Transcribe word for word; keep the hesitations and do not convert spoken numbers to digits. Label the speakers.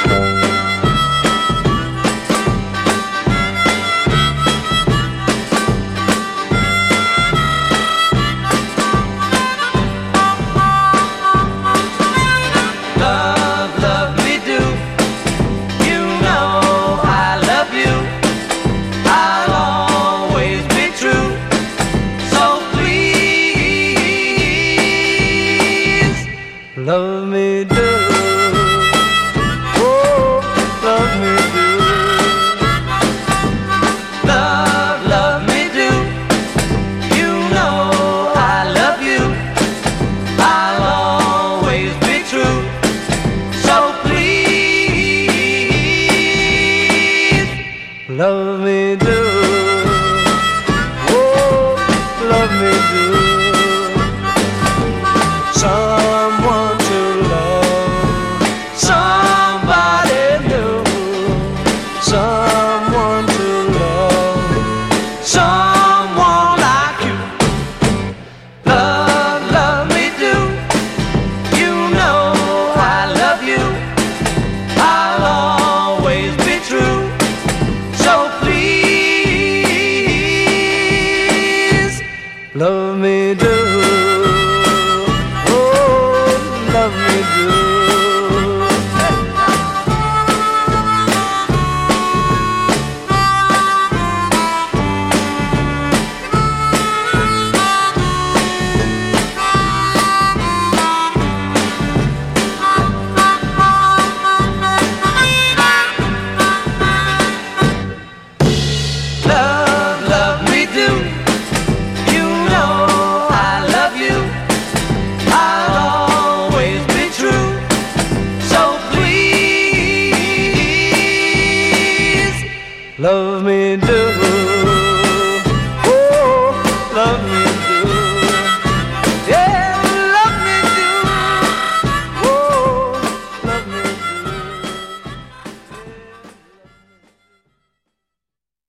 Speaker 1: Love me do, oh, love me do. Love, love me do. You know I love you. I'll always be true. So please, love me do, oh, love me do. Someone to love, somebody new. Someone to love, someone like you. Love, love me do. You know I love you. I'll always be true. So please, love me do. Love me do. Love, love me do. You know I love you. I'll always be true. So please, love me do.